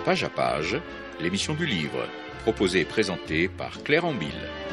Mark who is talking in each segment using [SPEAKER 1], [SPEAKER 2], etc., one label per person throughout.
[SPEAKER 1] Page à page, l'émission du livre, proposée et présentée par Claire Ambille.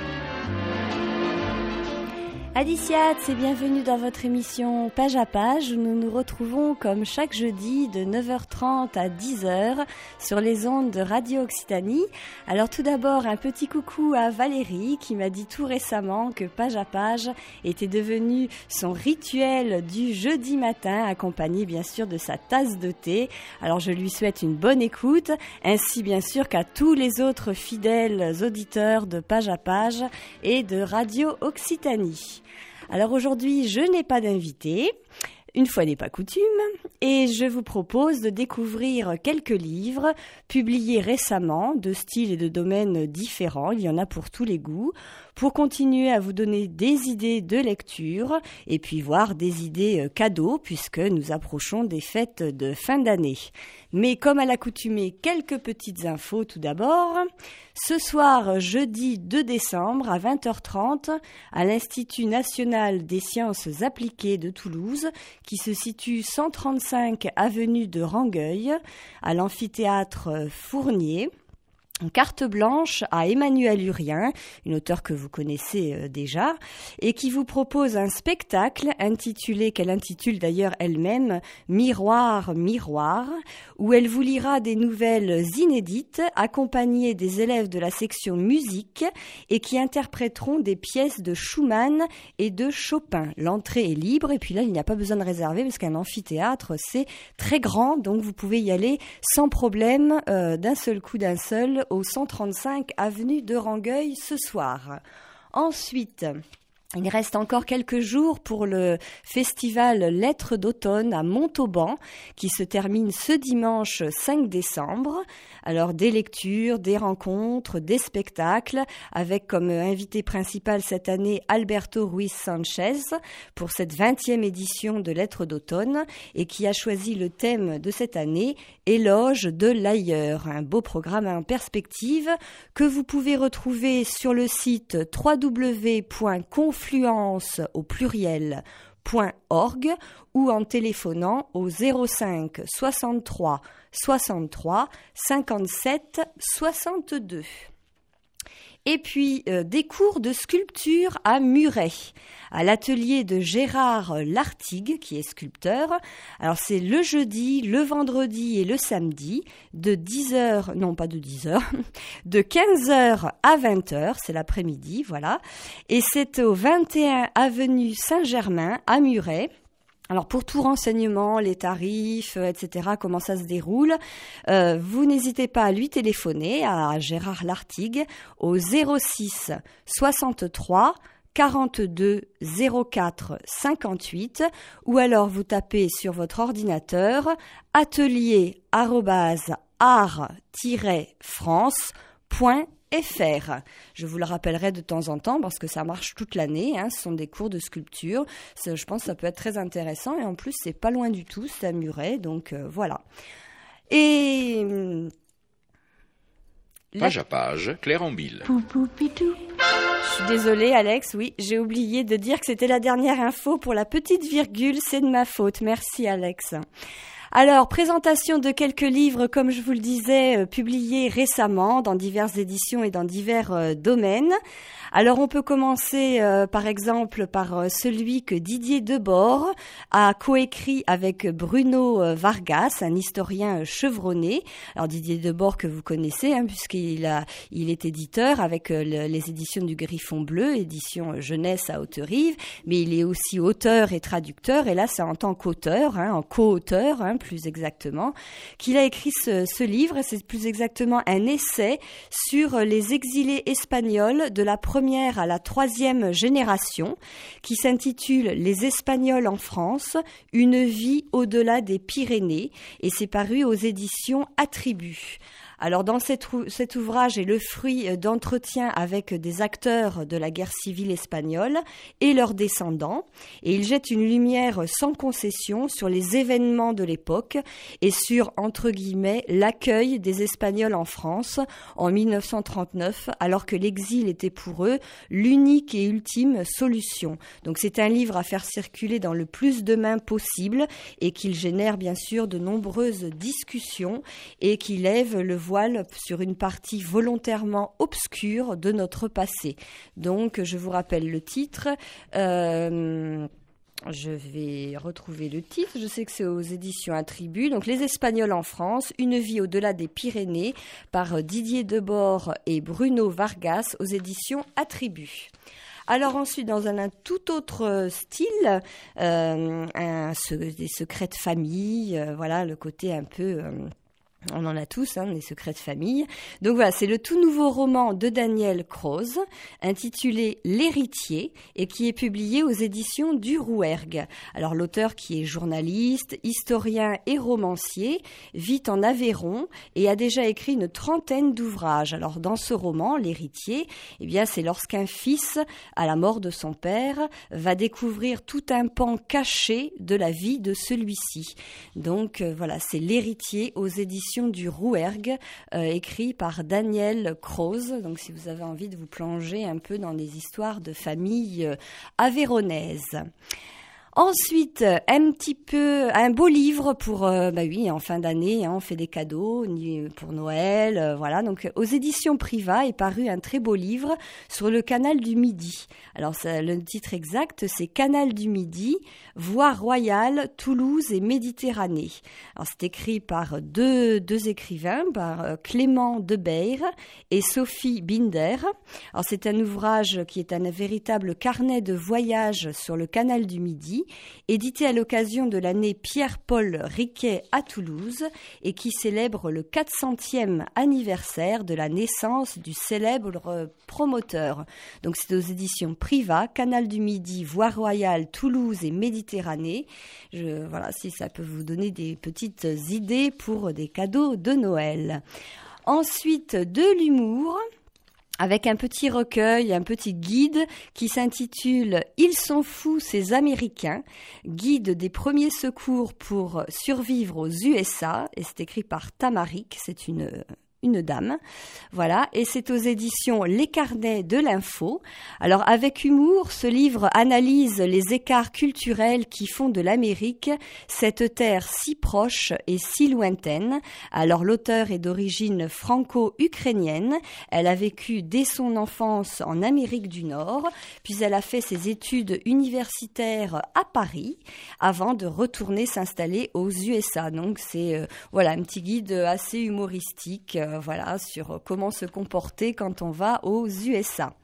[SPEAKER 2] Adiciat, et bienvenue dans votre émission Page à page où nous nous retrouvons comme chaque jeudi de 9h30 à 10h sur les ondes de Radio Occitanie. Alors tout d'abord un petit coucou à Valérie qui m'a dit tout récemment que Page à page était devenu son rituel du jeudi matin, accompagné bien sûr de sa tasse de thé. Alors je lui souhaite une bonne écoute, ainsi bien sûr qu'à tous les autres fidèles auditeurs de Page à page et de Radio Occitanie. Alors aujourd'hui, je n'ai pas d'invité, une fois n'est pas coutume, et je vous propose de découvrir quelques livres publiés récemment, de styles et de domaines différents, il y en a pour tous les goûts, pour continuer à vous donner des idées de lecture et puis voir des idées cadeaux puisque nous approchons des fêtes de fin d'année. Mais comme à l'accoutumée, quelques petites infos tout d'abord. Ce soir, jeudi 2 décembre à 20h30, à l'Institut national des sciences appliquées de Toulouse, qui se situe 135 avenue de Rangueil, à l'amphithéâtre Fournier. Carte blanche à Emmanuelle Urien, une auteure que vous connaissez déjà, et qui vous propose un spectacle qu'elle intitule d'ailleurs elle-même « Miroir, miroir », où elle vous lira des nouvelles inédites accompagnées des élèves de la section musique et qui interpréteront des pièces de Schumann et de Chopin. L'entrée est libre et puis là il n'y a pas besoin de réserver parce qu'un amphithéâtre c'est très grand, donc vous pouvez y aller sans problème d'un seul au 135 avenue de Rangueil ce soir. Ensuite, il reste encore quelques jours pour le festival Lettres d'automne à Montauban qui se termine ce dimanche 5 décembre. Alors des lectures, des rencontres, des spectacles avec comme invité principal cette année Alberto Ruiz Sanchez pour cette 20e édition de Lettres d'automne et qui a choisi le thème de cette année Éloge de l'ailleurs. Un beau programme en perspective que vous pouvez retrouver sur le site www.confluence.org ou en téléphonant au 05 63 63 57 62. Et puis des cours de sculpture à Muret, à l'atelier de Gérard Lartigue, qui est sculpteur. Alors c'est le jeudi, le vendredi et le samedi, de 10h, non pas de 10h, de 15h à 20h, c'est l'après-midi, voilà. Et c'est au 21 avenue Saint-Germain à Muret. Alors pour tout renseignement, les tarifs, etc., comment ça se déroule, vous n'hésitez pas à lui téléphoner à Gérard Lartigue au 06 63 42 04 58 ou alors vous tapez sur votre ordinateur atelier@art-france.fr. Je vous le rappellerai de temps en temps parce que ça marche toute l'année, ce sont des cours de sculpture, je pense que ça peut être très intéressant et en plus c'est pas loin du tout, c'est à Muret, donc voilà. Et...
[SPEAKER 1] Page à page, Claire Ambille.
[SPEAKER 2] Je suis désolée Alex, oui, j'ai oublié de dire que c'était la dernière info pour la petite virgule, c'est de ma faute, merci Alex. Alors, présentation de quelques livres, comme je vous le disais, publiés récemment dans diverses éditions et dans divers domaines. Alors, on peut commencer par exemple par celui que Didier Debord a coécrit avec Bruno Vargas, un historien chevronné. Alors, Didier Debord que vous connaissez, puisqu'il est éditeur avec les éditions du Griffon Bleu, édition jeunesse à Haute-Rive, mais il est aussi auteur et traducteur, et là c'est en tant qu'auteur, en co-auteur, plus exactement, qu'il a écrit ce livre. C'est plus exactement un essai sur les exilés espagnols de la première à la 3e génération, qui s'intitule « Les Espagnols en France, une vie au-delà des Pyrénées » et c'est paru aux éditions Attribut. Alors dans cet ouvrage est le fruit d'entretiens avec des acteurs de la guerre civile espagnole et leurs descendants, et il jette une lumière sans concession sur les événements de l'époque et sur, entre guillemets, l'accueil des Espagnols en France en 1939, alors que l'exil était pour eux l'unique et ultime solution. Donc c'est un livre à faire circuler dans le plus de mains possible et qu'il génère bien sûr de nombreuses discussions et qui lève le voile sur une partie volontairement obscure de notre passé. Donc, je vous rappelle le titre. Je vais retrouver le titre. Je sais que c'est aux éditions Attribut. Donc, Les Espagnols en France, une vie au-delà des Pyrénées, par Didier Debord et Bruno Vargas, aux éditions Attribut. Alors ensuite, dans un tout autre style, des secrets de famille, voilà, le côté un peu... on en a tous, des secrets de famille. Donc voilà, c'est le tout nouveau roman de Daniel Croze, intitulé L'Héritier, et qui est publié aux éditions du Rouergue. Alors l'auteur, qui est journaliste, historien et romancier, vit en Aveyron et a déjà écrit une 30aine d'ouvrages. Alors dans ce roman, L'Héritier, eh bien c'est lorsqu'un fils, à la mort de son père, va découvrir tout un pan caché de la vie de celui-ci. Donc voilà, c'est L'Héritier aux éditions du Rouergue, écrit par Daniel Croze. Donc si vous avez envie de vous plonger un peu dans des histoires de famille avéronaises. Ensuite, un beau livre pour, en fin d'année, on fait des cadeaux pour Noël, voilà. Donc, aux éditions Privat est paru un très beau livre sur le canal du Midi. Alors, le titre exact, c'est Canal du Midi, voie royale, Toulouse et Méditerranée. Alors, c'est écrit par deux écrivains, par Clément Debeyre et Sophie Binder. Alors, c'est un ouvrage qui est un véritable carnet de voyage sur le canal du Midi, édité à l'occasion de l'année Pierre-Paul Riquet à Toulouse et qui célèbre le 400e anniversaire de la naissance du célèbre promoteur. Donc c'est aux éditions Privat, Canal du Midi, voie royale, Toulouse et Méditerranée. Voilà, si ça peut vous donner des petites idées pour des cadeaux de Noël. Ensuite, de l'humour, avec un petit recueil, un petit guide qui s'intitule « Ils sont fous, ces Américains », guide des premiers secours pour survivre aux USA, et c'est écrit par Tamarik, c'est une dame, voilà, et c'est aux éditions Les Carnets de l'Info. Alors avec humour, ce livre analyse les écarts culturels qui font de l'Amérique cette terre si proche et si lointaine. Alors l'auteur est d'origine franco-ukrainienne, elle a vécu dès son enfance en Amérique du Nord, puis elle a fait ses études universitaires à Paris avant de retourner s'installer aux USA. Donc c'est un petit guide assez humoristique, sur comment se comporter quand on va aux USA.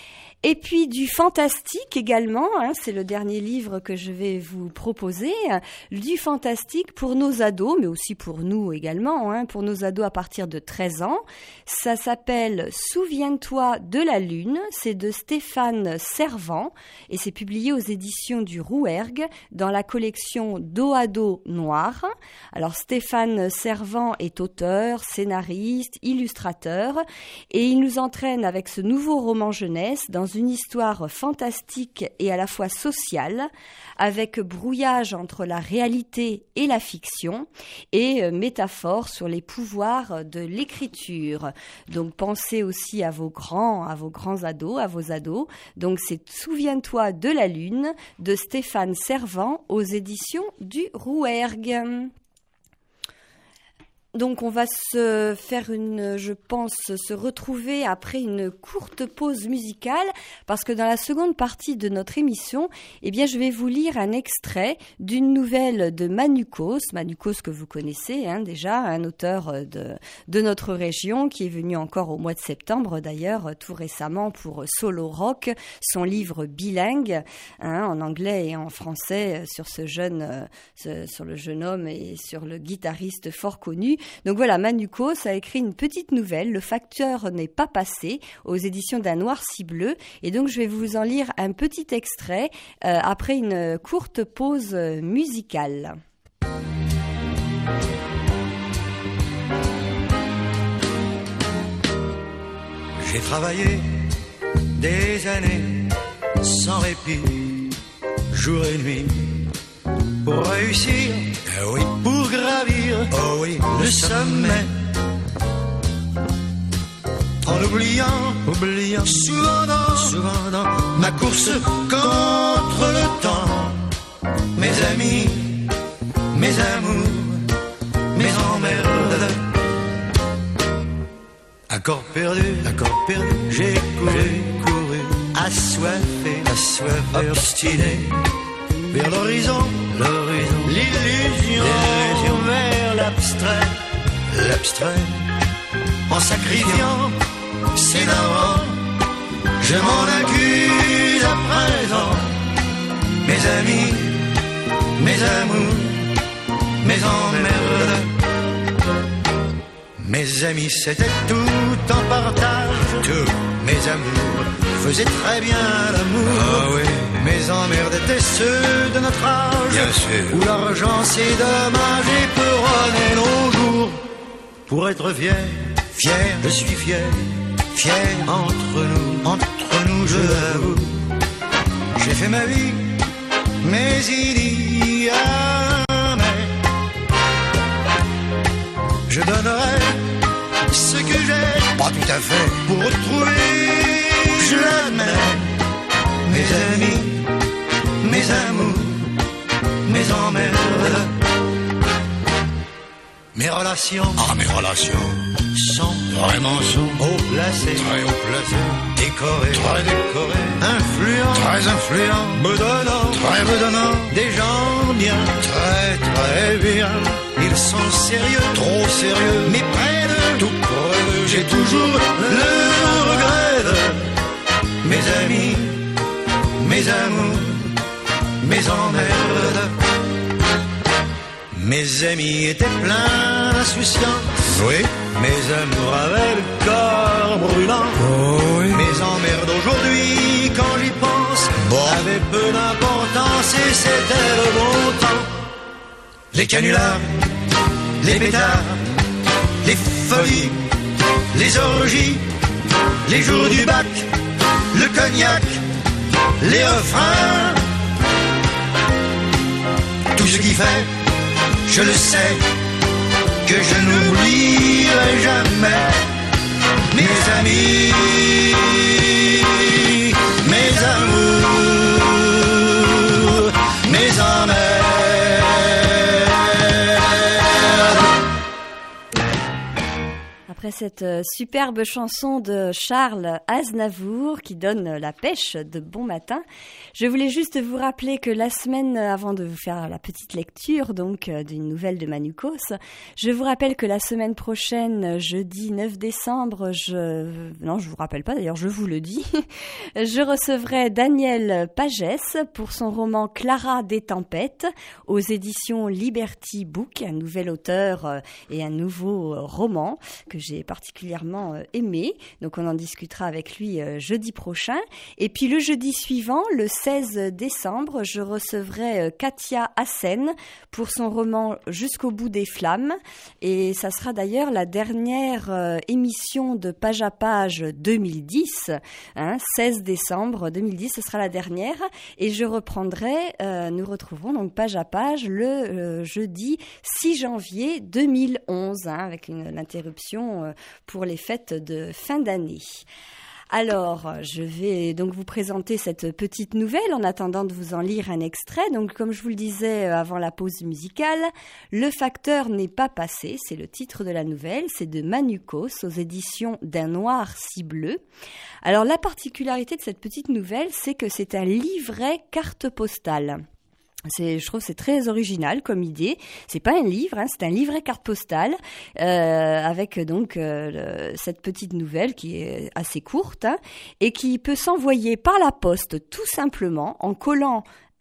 [SPEAKER 2] Et puis du fantastique également, c'est le dernier livre que je vais vous proposer, du fantastique pour nos ados, mais aussi pour nous également, pour nos ados à partir de 13 ans. Ça s'appelle « Souviens-toi de la Lune », c'est de Stéphane Servan et c'est publié aux éditions du Rouergue dans la collection Dos à dos noir. Alors Stéphane Servan est auteur, scénariste, illustrateur et il nous entraîne avec ce nouveau roman jeunesse dans une histoire fantastique et à la fois sociale, avec brouillage entre la réalité et la fiction et métaphore sur les pouvoirs de l'écriture. Donc pensez aussi à vos grands ados, à vos ados. Donc c'est Souviens-toi de la Lune de Stéphane Servan aux éditions du Rouergue. Donc on va se retrouver après une courte pause musicale parce que dans la seconde partie de notre émission, je vais vous lire un extrait d'une nouvelle de Manukos que vous connaissez déjà, un auteur de notre région qui est venu encore au mois de septembre d'ailleurs, tout récemment pour Solo Rock, son livre bilingue en anglais et en français sur sur le jeune homme et sur le guitariste fort connu. Donc voilà, Manukos a écrit une petite nouvelle, Le facteur n'est pas passé, aux éditions d'un Noirci Bleu. Et donc je vais vous en lire un petit extrait après une courte pause musicale.
[SPEAKER 3] J'ai travaillé des années sans répit, jour et nuit, pour réussir, oui, pour gravir, oh oui, le sommet. En oubliant souvent dans ma course contre le temps, mes amis, mes amours, mes emmerdes. Accord perdu, j'ai couru, assoiffé, obstiné, vers l'horizon, l'illusion, vers l'abstrait, en sacrifiant ses darons, je m'en accuse à présent, mes amis, mes amours, mes emmerdes. Mes amis, c'était tout en partage. Tout. Mes amours faisaient très bien l'amour. Ah oui. Mes emmerdes étaient ceux de notre âge. Bien sûr. Où l'argent c'est dommage et peut runner nos jours. Pour être fier, je suis fier entre nous, je l'avoue. J'ai fait ma vie, mais il y a mais. Je donnerai ce que j'ai, pas tout à fait, pour retrouver, je l'admets, mes amis, mes amours, mes emmerdes, mes relations sont vraiment haut placées, très haut placées, décorées, très décorées, très influents, me donnant, des gens bien, très bien. Ils sont sérieux, trop sérieux, mais près de tout près d'eux, j'ai toujours le regret de mes amis, mes amours, mes emmerdes. Mes amis étaient pleins d'insouciance, oui. Mes amours avaient le corps brûlant, oh oui. Mes emmerdes aujourd'hui, quand j'y pense, avaient peu d'importance et c'était le bon temps. Les canulars, les pétards, les folies, les orgies, les jours du bac, le cognac, les refrains. Tout ce qui fait, je le sais, que je n'oublierai jamais. Mes amis, mes amours, mes emmerdes.
[SPEAKER 2] Après cette superbe chanson de Charles Aznavour qui donne la pêche de bon matin, je voulais juste vous rappeler que la semaine, avant de vous faire la petite lecture donc d'une nouvelle de Manukos, je vous rappelle que la semaine prochaine, jeudi 9 décembre, non je vous rappelle pas d'ailleurs, je vous le dis, je recevrai Daniel Pagès pour son roman Clara des Tempêtes aux éditions Liberty Book, un nouvel auteur et un nouveau roman que j'ai particulièrement aimé. Donc on en discutera avec lui jeudi prochain. Et puis le jeudi suivant, le 16 décembre, je recevrai Katia Hassen pour son roman Jusqu'au bout des flammes. Et ça sera d'ailleurs la dernière émission de Page à Page 2010. 16 décembre 2010, ce sera la dernière. Et je reprendrai, nous retrouverons donc Page à Page le jeudi 6 janvier 2011, avec une interruption pour les fêtes de fin d'année. Alors, je vais donc vous présenter cette petite nouvelle en attendant de vous en lire un extrait. Donc, comme je vous le disais avant la pause musicale, Le facteur n'est pas passé, c'est le titre de la nouvelle. C'est de Manukos aux éditions D'un noir si bleu. Alors, la particularité de cette petite nouvelle, c'est que c'est un livret carte postale. Je trouve que c'est très original comme idée. C'est pas un livre, c'est un livret carte postale avec donc cette petite nouvelle qui est assez courte et qui peut s'envoyer par la poste tout simplement en collant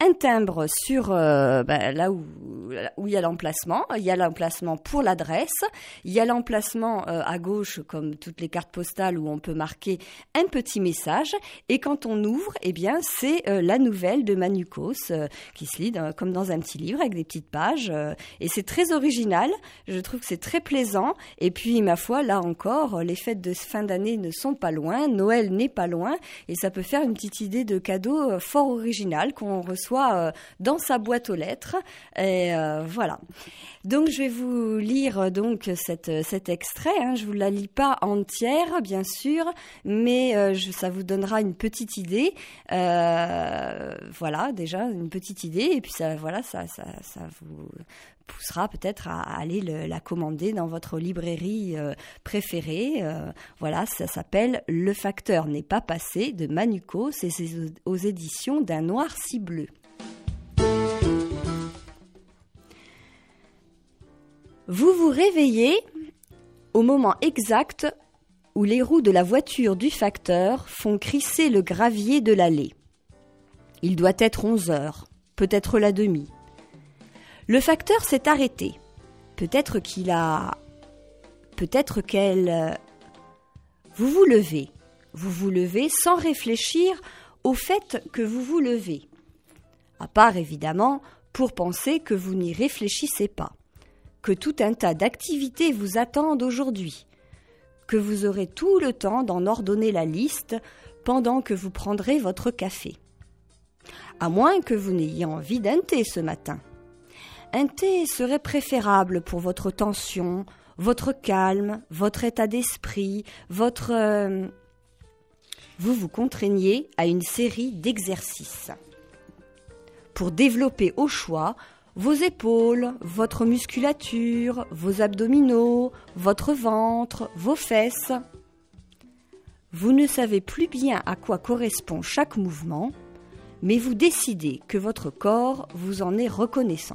[SPEAKER 2] un timbre sur là où il y a l'emplacement. Il y a l'emplacement pour l'adresse. Il y a l'emplacement à gauche, comme toutes les cartes postales, où on peut marquer un petit message. Et quand on ouvre, eh bien, c'est la nouvelle de Manukos qui se lit comme dans un petit livre avec des petites pages. Et c'est très original. Je trouve que c'est très plaisant. Et puis, ma foi, là encore, les fêtes de fin d'année ne sont pas loin. Noël n'est pas loin. Et ça peut faire une petite idée de cadeau fort original qu'on reçoit dans sa boîte aux lettres. Et voilà. Donc je vais vous lire donc cet extrait. Je vous la lis pas entière, bien sûr, mais ça vous donnera une petite idée. Voilà, déjà une petite idée. Et puis ça vous poussera peut-être à aller la commander dans votre librairie préférée. Voilà, ça s'appelle Le facteur n'est pas passé de Manukos et c'est aux éditions d'un noir si bleu. Vous vous réveillez au moment exact où les roues de la voiture du facteur font crisser le gravier de l'allée. Il doit être 11h, peut-être la demie. Le facteur s'est arrêté. Peut-être qu'elle... Vous vous levez. Vous vous levez sans réfléchir au fait que vous vous levez. À part, évidemment, pour penser que vous n'y réfléchissez pas. Que tout un tas d'activités vous attendent aujourd'hui. Que vous aurez tout le temps d'en ordonner la liste pendant que vous prendrez votre café. À moins que vous n'ayez envie d'un thé ce matin. Un thé serait préférable pour votre tension, votre calme, votre état d'esprit, Vous vous contraignez à une série d'exercices. Pour développer au choix vos épaules, votre musculature, vos abdominaux, votre ventre, vos fesses. Vous ne savez plus bien à quoi correspond chaque mouvement, mais vous décidez que votre corps vous en est reconnaissant.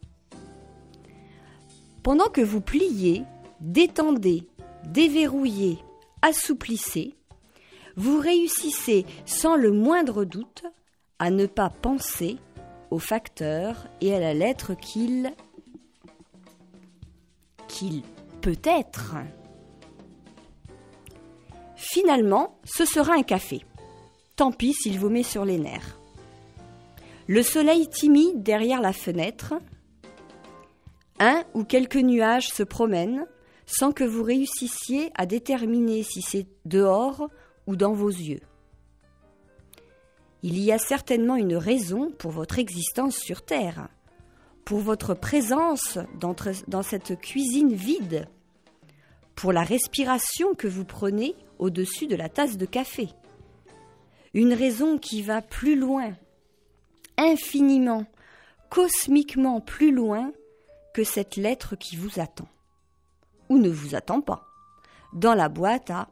[SPEAKER 2] Pendant que vous pliez, détendez, déverrouillez, assouplissez, vous réussissez sans le moindre doute à ne pas penser au facteur et à la lettre qu'il peut être. Finalement, ce sera un café. Tant pis s'il vous met sur les nerfs. Le soleil timide derrière la fenêtre. Un ou quelques nuages se promènent sans que vous réussissiez à déterminer si c'est dehors ou dans vos yeux. Il y a certainement une raison pour votre existence sur Terre, pour votre présence dans cette cuisine vide, pour la respiration que vous prenez au-dessus de la tasse de café. Une raison qui va plus loin, infiniment, cosmiquement plus loin que cette lettre qui vous attend, ou ne vous attend pas, dans la boîte à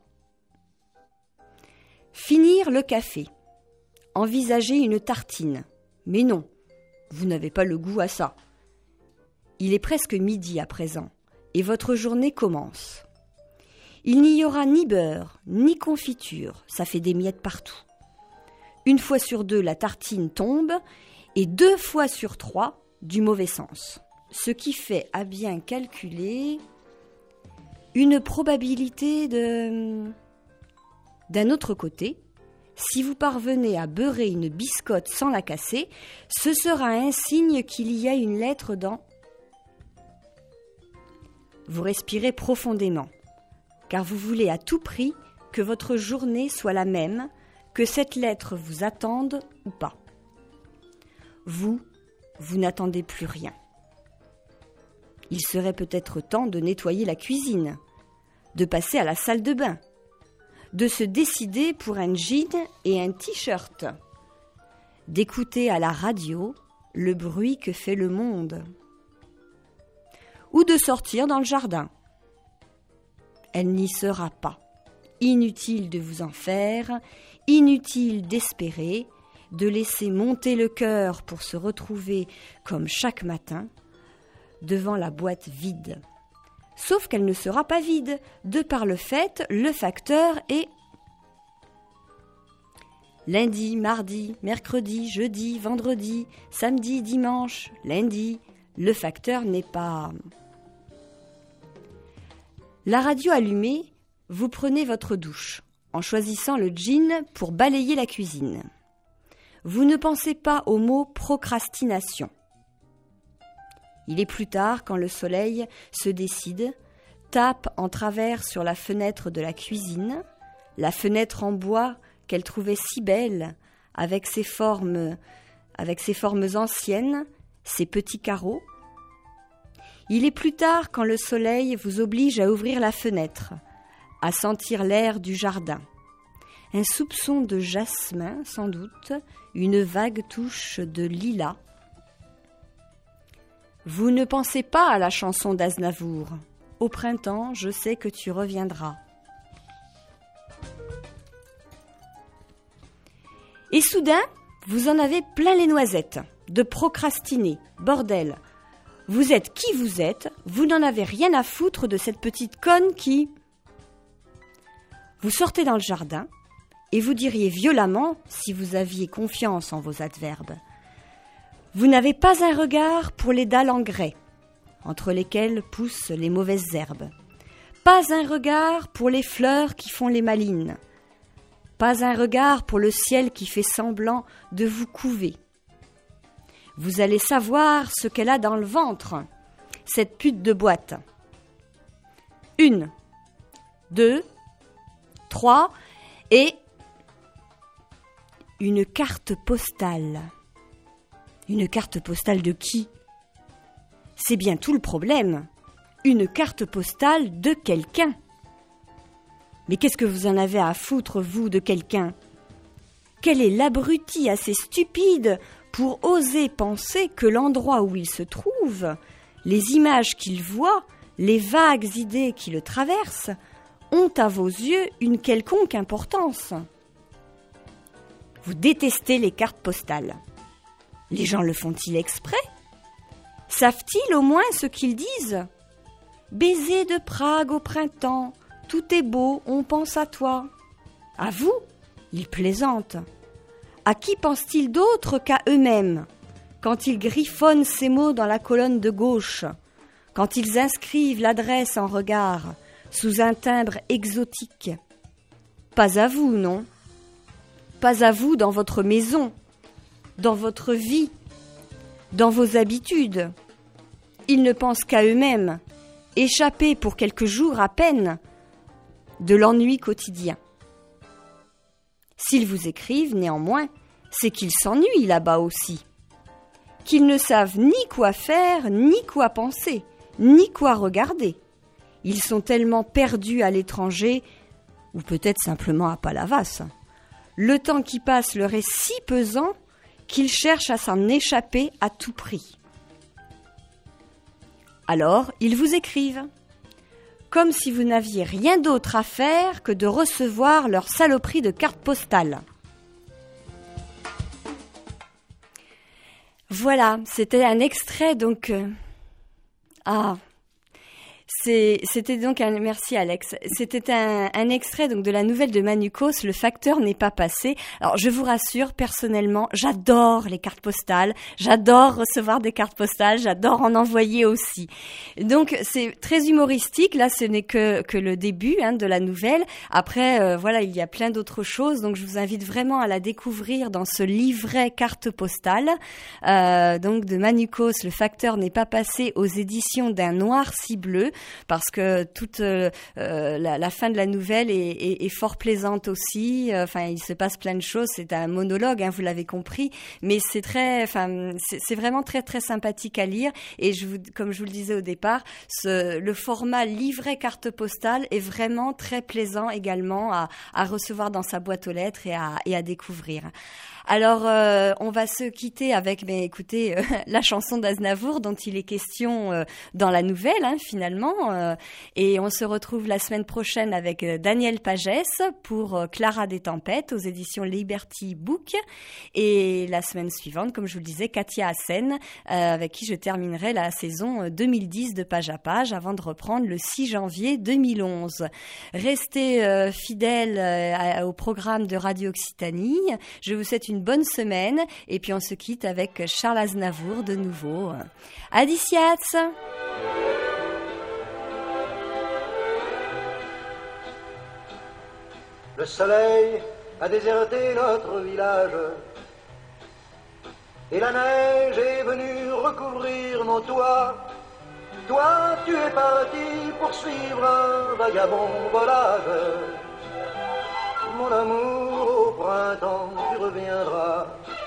[SPEAKER 2] finir le café. Envisagez une tartine. Mais non, vous n'avez pas le goût à ça. Il est presque midi à présent, et votre journée commence. Il n'y aura ni beurre, ni confiture, ça fait des miettes partout. Une fois sur deux, la tartine tombe, et 2 fois sur 3, du mauvais sens. Ce qui fait, à bien calculer, une probabilité d'un autre côté. Si vous parvenez à beurrer une biscotte sans la casser, ce sera un signe qu'il y a une lettre dans. Vous respirez profondément, car vous voulez à tout prix que votre journée soit la même, que cette lettre vous attende ou pas. Vous n'attendez plus rien. Il serait peut-être temps de nettoyer la cuisine, de passer à la salle de bain, de se décider pour un jean et un t-shirt, d'écouter à la radio le bruit que fait le monde, ou de sortir dans le jardin. Elle n'y sera pas. Inutile de vous en faire, inutile d'espérer, de laisser monter le cœur pour se retrouver, comme chaque matin, devant la boîte vide. Sauf qu'elle ne sera pas vide, de par le fait, le facteur est lundi, mardi, mercredi, jeudi, vendredi, samedi, dimanche, lundi. Le facteur n'est pas... La radio allumée, vous prenez votre douche en choisissant le jean pour balayer la cuisine. Vous ne pensez pas au mot procrastination. Il est plus tard quand le soleil se décide, tape en travers sur la fenêtre de la cuisine, la fenêtre en bois qu'elle trouvait si belle, avec ses formes anciennes, ses petits carreaux. Il est plus tard quand le soleil vous oblige à ouvrir la fenêtre, à sentir l'air du jardin. Un soupçon de jasmin, sans doute, une vague touche de lilas. Vous ne pensez pas à la chanson d'Aznavour. Au printemps, je sais que tu reviendras. Et soudain, vous en avez plein les noisettes, de procrastiner, bordel. Vous êtes qui vous êtes, vous n'en avez rien à foutre de cette petite conne qui... Vous sortez dans le jardin et vous diriez violemment, si vous aviez confiance en vos adverbes, vous n'avez pas un regard pour les dalles en grès, entre lesquelles poussent les mauvaises herbes. Pas un regard pour les fleurs qui font les malines. Pas un regard pour le ciel qui fait semblant de vous couver. Vous allez savoir ce qu'elle a dans le ventre, cette pute de boîte. 1, 2, 3 et une carte postale. Une carte postale de qui ? C'est bien tout le problème. Une carte postale de quelqu'un. Mais qu'est-ce que vous en avez à foutre, vous, de quelqu'un ? Quel est l'abruti assez stupide pour oser penser que l'endroit où il se trouve, les images qu'il voit, les vagues idées qui le traversent, ont à vos yeux une quelconque importance ? Vous détestez les cartes postales. Les gens le font-ils exprès ? Savent-ils au moins ce qu'ils disent ? Baiser de Prague au printemps, tout est beau, on pense à toi. À vous ? Ils plaisantent. À qui pensent-ils d'autre qu'à eux-mêmes, quand ils griffonnent ces mots dans la colonne de gauche, quand ils inscrivent l'adresse en regard, sous un timbre exotique ? Pas à vous, non ? Pas à vous dans votre maison, dans votre vie, dans vos habitudes. Ils ne pensent qu'à eux-mêmes, échapper pour quelques jours à peine de l'ennui quotidien. S'ils vous écrivent, néanmoins, c'est qu'ils s'ennuient là-bas aussi, qu'ils ne savent ni quoi faire, ni quoi penser, ni quoi regarder. Ils sont tellement perdus à l'étranger, ou peut-être simplement à Palavas. Le temps qui passe leur est si pesant qu'ils cherchent à s'en échapper à tout prix. Alors, ils vous écrivent, comme si vous n'aviez rien d'autre à faire que de recevoir leur saloperie de carte postale. Voilà, c'était un extrait donc... C'était donc merci Alex. C'était un extrait donc de la nouvelle de Manukos, Le facteur n'est pas passé. Alors je vous rassure, personnellement, j'adore les cartes postales, j'adore recevoir des cartes postales, j'adore en envoyer aussi. Donc c'est très humoristique. Là, ce n'est que le début de la nouvelle. Après, voilà, il y a plein d'autres choses. Donc je vous invite vraiment à la découvrir dans ce livret carte postale, donc de Manukos, Le facteur n'est pas passé, aux éditions d'un Noir si bleu. Parce que toute la fin de la nouvelle est fort plaisante aussi. Enfin, il se passe plein de choses. C'est un monologue, vous l'avez compris, mais c'est vraiment très très sympathique à lire. Et comme je vous le disais au départ, le format livret carte postale est vraiment très plaisant également à recevoir dans sa boîte aux lettres et à découvrir. Alors, on va se quitter avec, la chanson d'Aznavour dont il est question dans la nouvelle, finalement. et on se retrouve la semaine prochaine avec Daniel Pagès pour Clara des Tempêtes aux éditions Liberty Book, et la semaine suivante, comme je vous le disais, Katia Hassen, avec qui je terminerai la saison 2010 de Page à Page avant de reprendre le 6 janvier 2011. Restez fidèles au programme de Radio Occitanie. Je vous souhaite une bonne semaine et puis on se quitte avec Charles Aznavour de nouveau. Adiciats.
[SPEAKER 4] Le soleil a déserté notre village et la neige est venue recouvrir nos toits. Toi, tu es parti poursuivre un vagabond volage. Mon amour, au printemps, tu reviendras.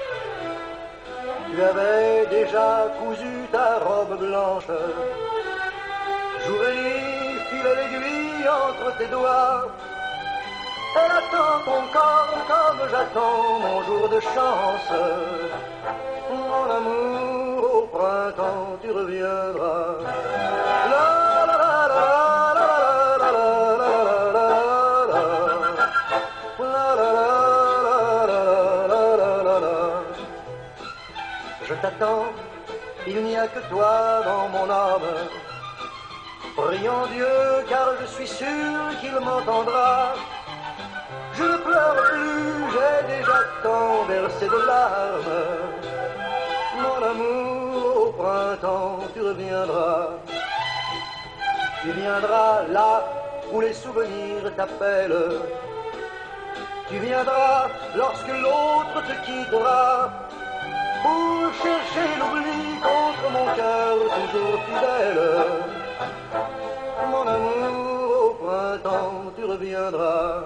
[SPEAKER 4] Tu avais déjà cousu ta robe blanche. Jour et nuit, file l'aiguille entre tes doigts. Elle attend ton corps comme j'attends mon jour de chance. Mon amour, au printemps, tu reviendras. La la la la la la la la la la la la la la la. Je t'attends, il n'y a que toi dans mon âme. Prions Dieu car je suis sûr qu'il m'entendra. Je ne pleure plus, j'ai déjà tant versé de larmes. Mon amour, au printemps, tu reviendras. Tu viendras là où les souvenirs t'appellent. Tu viendras lorsque l'autre te quittera. Pour chercher l'oubli contre mon cœur toujours fidèle. Mon amour, au printemps, tu reviendras.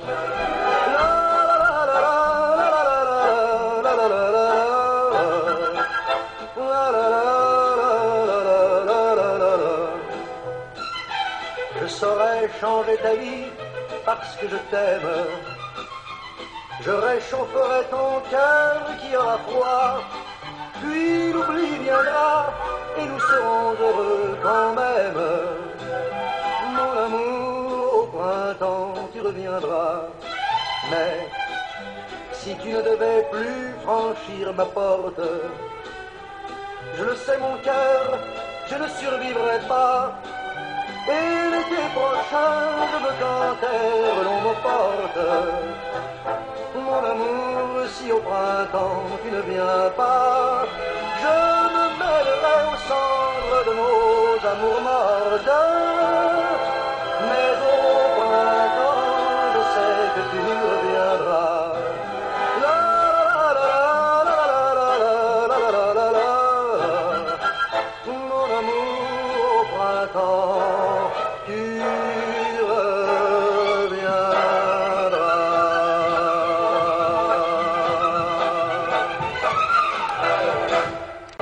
[SPEAKER 4] Je saurais changer ta vie parce que je t'aime. Je réchaufferai ton cœur qui aura froid. Puis l'oubli viendra et nous serons heureux quand même. Mon amour, au printemps, tu reviendras. Mais si tu ne devais plus franchir ma porte, je le sais mon cœur, je ne survivrai pas. Et l'été prochain, je veux qu'en terre l'on me porte. Mon amour, si au printemps tu ne viens pas, je me mêlerai aux cendres de nos amours mortes.